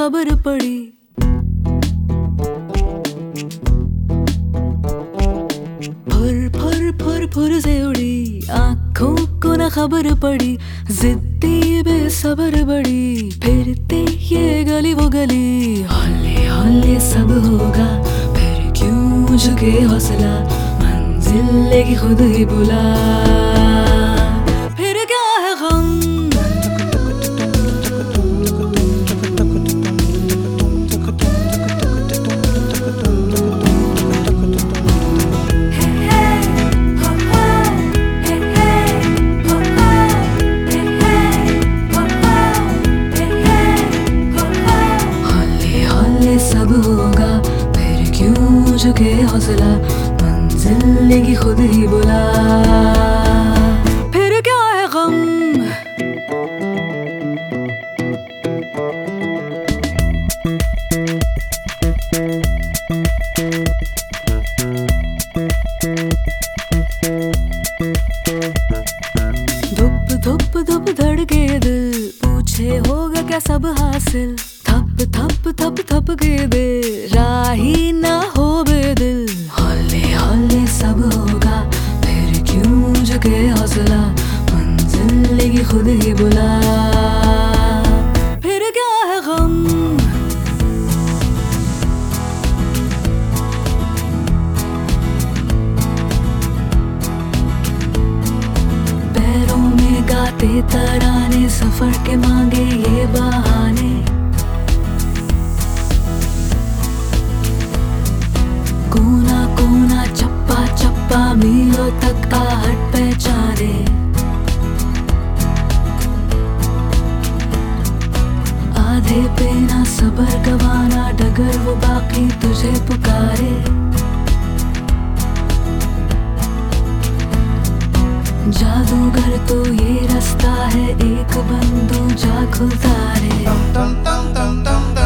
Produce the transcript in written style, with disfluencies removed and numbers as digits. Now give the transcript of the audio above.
खबर पड़ी। फुर फुर फुर फुर से उड़ी, आंखों को न खबर पड़ी। जिद्दी बेसब्र बड़ी, फिरते ये गली वो गली। हौले हौले सब होगा, फिर क्यों झुके हौसला। मंजिल लेगी खुद ही बुला, फिर क्या है गम। सब होगा, फिर क्यों झुके हौसला। मंजिल लेगी खुद ही बुला, फिर क्या है गम। धुप धुप धुप धड़के दिल, पूछे होगा क्या सब हासिल। थप थप थप थप के दे, राही ना हो बेदिल। हौले हौले सब होगा, फिर क्यों झुके हौसला। मंजिल लेगी खुद ही बुला, फिर क्या है गम। पैरों में गाते तराने, सफर के मांगे ये बहाने। कोना कोना चप्पा चप्पा, मीलों तक आहट पहचाने। आधे पे ना सबर गवाना, डगर वो बाकी तुझे पुकारे। जादूगर तो ये रास्ता है, एक बंद दूजा खुलता रे।